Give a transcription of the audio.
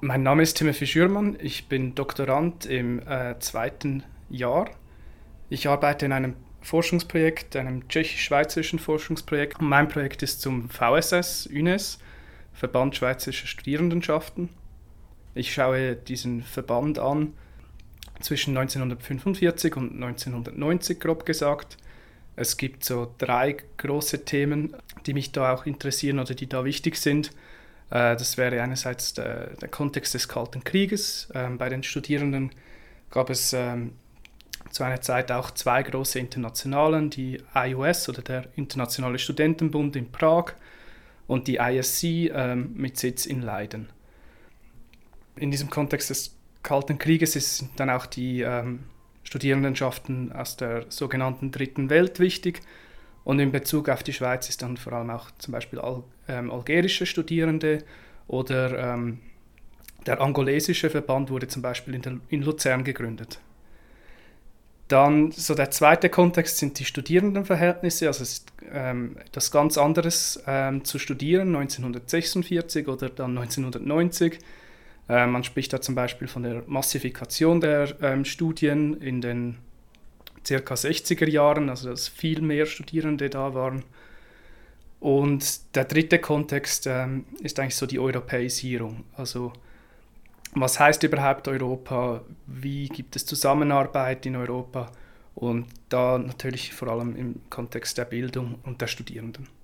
Mein Name ist Timothy Schürmann, ich bin Doktorand im zweiten Jahr. Ich arbeite in einem Forschungsprojekt, einem tschechisch-schweizerischen Forschungsprojekt. Und mein Projekt ist zum VSS, UNES, Verband Schweizerischer Studierendenschaften. Ich schaue diesen Verband an zwischen 1945 und 1990, grob gesagt. Es gibt so 3 große Themen, die mich da auch interessieren oder die da wichtig sind. Das wäre einerseits der Kontext des Kalten Krieges. Bei den Studierenden gab es zu einer Zeit auch 2 große Internationalen, die IOS oder der Internationale Studentenbund in Prag und die ISC mit Sitz in Leiden. In diesem Kontext des Kalten Krieges sind dann auch die Studierendenschaften aus der sogenannten Dritten Welt wichtig. Und in Bezug auf die Schweiz ist dann vor allem auch zum Beispiel algerische Studierende oder der angolesische Verband wurde zum Beispiel in Luzern gegründet. Dann so der zweite Kontext sind die Studierendenverhältnisse, also es ist etwas ganz anderes zu studieren, 1946 oder dann 1990. Man spricht da zum Beispiel von der Massifikation der Studien in den ca. 60er Jahren, also dass viel mehr Studierende da waren. Und der dritte Kontext ist eigentlich so die Europäisierung. Also was heißt überhaupt Europa? Wie gibt es Zusammenarbeit in Europa? Und da natürlich vor allem im Kontext der Bildung und der Studierenden.